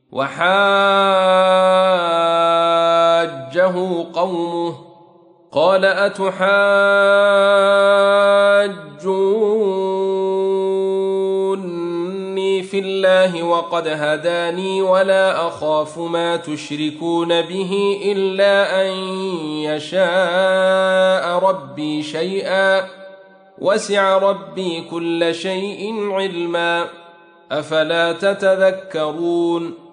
وحاجه قومه قال أتحاجوني في الله وقد هداني ولا أخاف ما تشركون به إلا أن يشاء ربي شيئا وسع ربي كل شيء علما أفلا تتذكرون